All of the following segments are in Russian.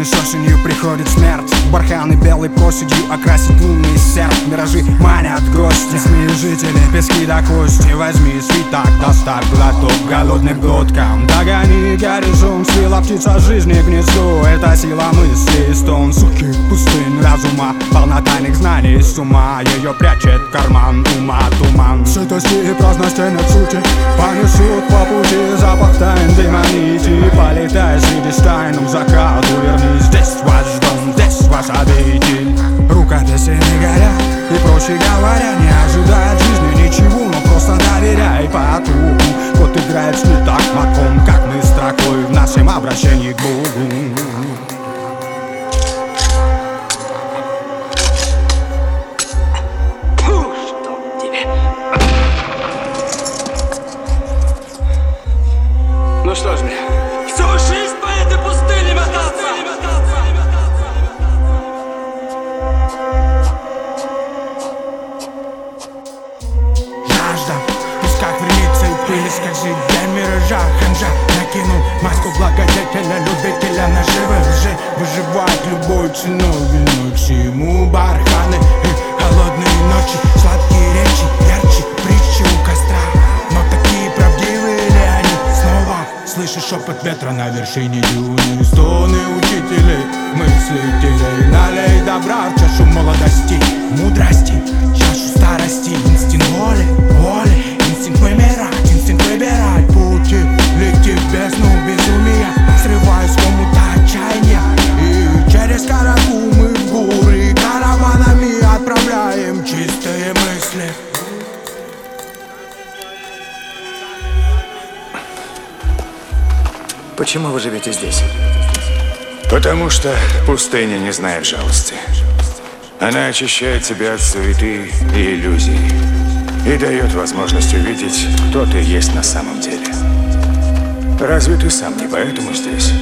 С осенью приходит смерть, барханы белой проседью окрасит лунный серп. Миражи манят гости, лесные жители, пески до кости. Возьми свиток, доставь глоток голодным глоткам. Догони горизонт, свила птица жизни гнездо. Это сила мысли, стон сухих пустынь разума. Полна тайных знаний, с ума ее прячет карман ума туман. Сытости и праздности нет сути, понесут по пути запах тайн демонити. Полетай среди стайном закату, вернись, здесь ваш дом, здесь ваш обитель. Рукописи не горят, и проще говоря, не ожидай от жизни ничего, но просто доверяй потоку. Кот играет с не так маком, как мы строкой в нашем обращении к Богу. Ну что ж мне, всю жизнь по этой пустыне мотаться. Жажда, песка крылится и пыли, скажи для миража. Ханжа накинул маску благодетеля, любителя наживы лжи. Выживает любой ценой, виной к всему барханы и холодные ночи, сладкие речи, ярче притчи у костра. Но такие правдивые ли они? Снова слышишь шепот ветра на вершине дюны. Стоны учителей, мыслителей. Налей добра в чашу молодости, мудрости, чашу старости. Инстинкт воли, инстинкт выбирать пути. Лети в бездну безумия, срываясь в омут отчаяния. И через каракумы в горы караванами отправляем чистые мысли. Почему вы живете здесь? Потому что пустыня не знает жалости. Она очищает тебя от суеты и иллюзий и дает возможность увидеть, кто ты есть на самом деле. Разве ты сам не поэтому здесь?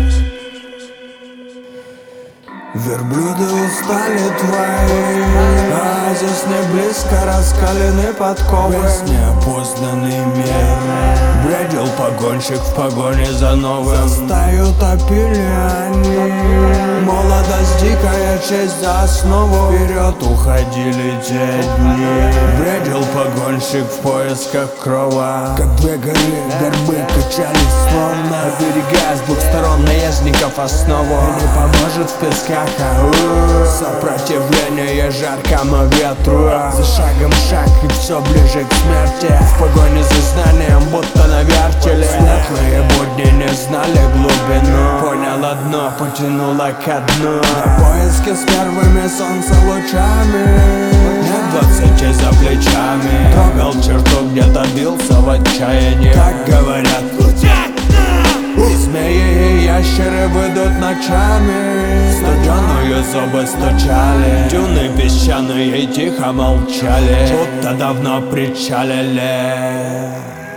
Верблюды устали твои, а здесь не близко раскалены подковы. Неопознанный мир, бредил погонщик в погоне за новым. За стаю топили они, молодость дикая честь за основу. Вперед уходили те дни, бредил погонщик в поисках крова. Как две горы, горбы качались словно, оберегая с двух сторон наездников основу. Не поможет в песках сопротивление жаркому ветру. За шагом шаг и все ближе к смерти. В погоне за знанием, будто на вертеле. Светлые будни не знали глубину. Понял одно, потянуло ко дну. На поиске с первыми солнца лучами. Нет 20 за плечами. Трогал черту, где-то бился в отчаянии. Так говорят, и змеи и ящеры выйдут ночами. Студеную зубы стучали, дюны песчаные тихо молчали, будто давно причалили.